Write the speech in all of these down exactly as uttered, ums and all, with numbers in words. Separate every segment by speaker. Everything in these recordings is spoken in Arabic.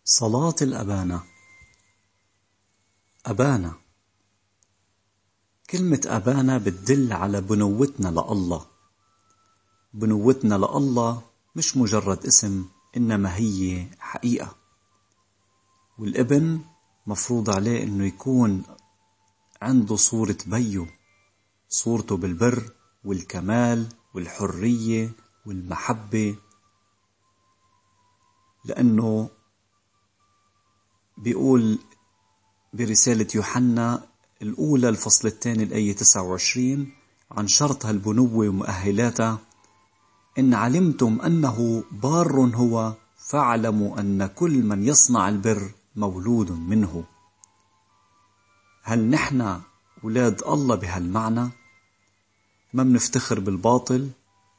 Speaker 1: صلاة الأبانة. أبانا، كلمة أبانا بتدل على بنوتنا لله. بنوتنا لله مش مجرد اسم، إنما هي حقيقة. والابن مفروض عليه إنه يكون عنده صورة بيه، صورته بالبر والكمال والحرية والمحبة، لأنه بيقول برسالة يوحنا الأولى الفصل الثاني الآية تسعة وعشرين عن شرط هالبنوة ومؤهلاتها: إن علمتم أنه بار هو فاعلموا أن كل من يصنع البر مولود منه. هل نحن أولاد الله بهالمعنى؟ ما منفتخر بالباطل؟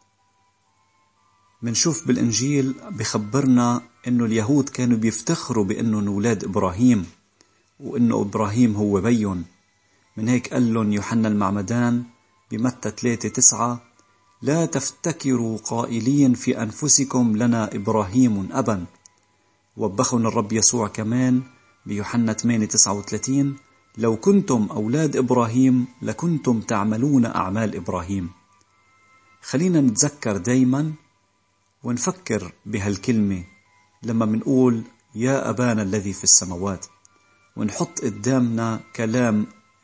Speaker 1: منشوف بالإنجيل بخبرنا إنه اليهود كانوا بيفتخروا بإنهم أولاد إبراهيم، وإنه إبراهيم هو بيهم. من هيك قال لهم يوحنا المعمدان بمتى ثلاثة تسعة: لا تفتكروا قائلين في أنفسكم لنا إبراهيم أبا. وبخنا الرب يسوع كمان بيوحنا ثمانية تسعة وثلاثين: لو كنتم أولاد إبراهيم لكنتم تعملون أعمال إبراهيم. خلينا نتذكر دايما ونفكر بهالكلمة لما منقول يا أبانا الذي في السماوات، ونحط قدامنا كلام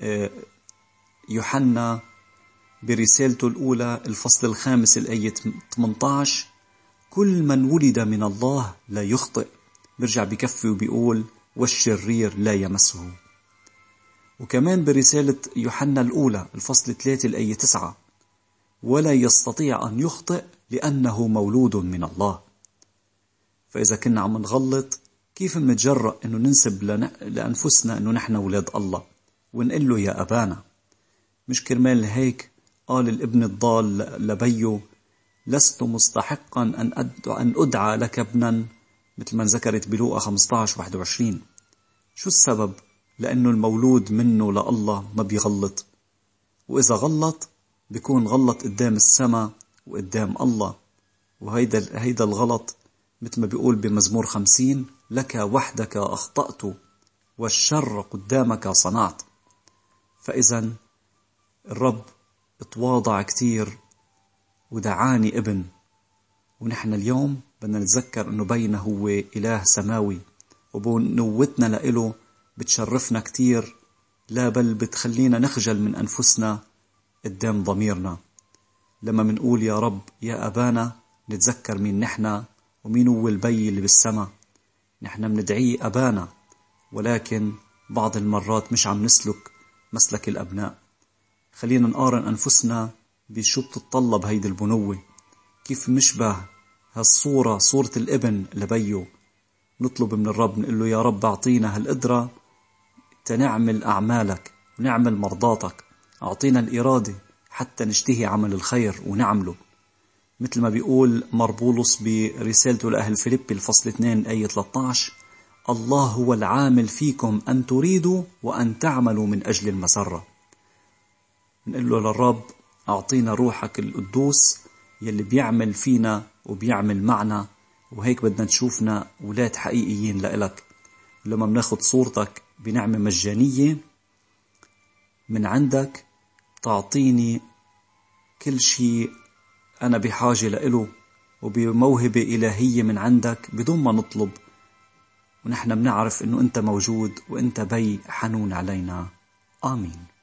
Speaker 1: يوحنا برسالته الأولى الفصل الخامس الآية ثمانية عشر: كل من ولد من الله لا يخطئ. برجع بكفي وبيقول والشرير لا يمسه. وكمان برسالة يوحنا الأولى الفصل ثلاثة الآية تسعة: ولا يستطيع أن يخطئ لأنه مولود من الله. فإذا كنا عم نغلط، كيف منتجرأ أنه ننسب لأنفسنا أنه نحن أولاد الله ونقول له يا أبانا؟ مش كرمال هيك قال الابن الضال لبيه: لست مستحقا أن أن أدعى لك ابنا، مثل ما ذكرت بلوقا خمسة عشر واحد وعشرين. شو السبب؟ لأنه المولود منه لله ما بيغلط، وإذا غلط بيكون غلط قدام السماء وقدام الله. وهيدا هيدا الغلط مثل ما بيقول بمزمور خمسين: لك وحدك أخطأت والشر قدامك صنعت. فإذا الرب اتواضع كتير ودعاني ابن، ونحن اليوم بدنا نتذكر أنه بينا هو إله سماوي، وبنوتنا لإله بتشرفنا كتير، لا بل بتخلينا نخجل من أنفسنا قدام ضميرنا. لما منقول يا رب يا أبانا نتذكر مين نحن ومين هو البي اللي بالسما. نحن مندعيه أبانا، ولكن بعض المرات مش عم نسلك مسلك الأبناء. خلينا نقارن أنفسنا بشو بتتطلب هيدي البنوة، كيف نشبه هالصورة صورة الابن لبيه. نطلب من الرب نقول له يا رب أعطينا هالقدرة تنعمل أعمالك ونعمل مرضاتك، أعطينا الإرادة حتى نشتهي عمل الخير ونعمله. مثل ما بيقول مربولس برسالته لأهل فيليبي الفصل اثنين آية ثلاثة عشر: الله هو العامل فيكم أن تريدوا وأن تعملوا من أجل المسرة. نقول له للرب أعطينا روحك القدوس يلي بيعمل فينا وبيعمل معنا، وهيك بدنا تشوفنا ولاد حقيقيين لإلك. لما بناخد صورتك بنعمة مجانية من عندك، تعطيني كل شيء أنا بحاجة لإله، وبموهبة إلهية من عندك بدون ما نطلب، ونحن بنعرف إنه أنت موجود وأنت بي حنون علينا. آمين.